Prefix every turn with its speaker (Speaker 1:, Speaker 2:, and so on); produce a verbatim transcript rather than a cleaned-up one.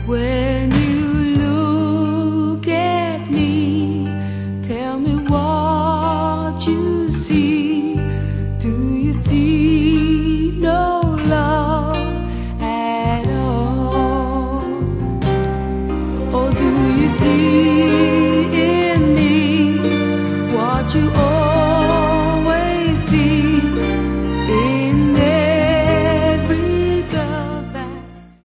Speaker 1: When you look at me, tell me what you see. Do you see no love at all? Or do you see in me what you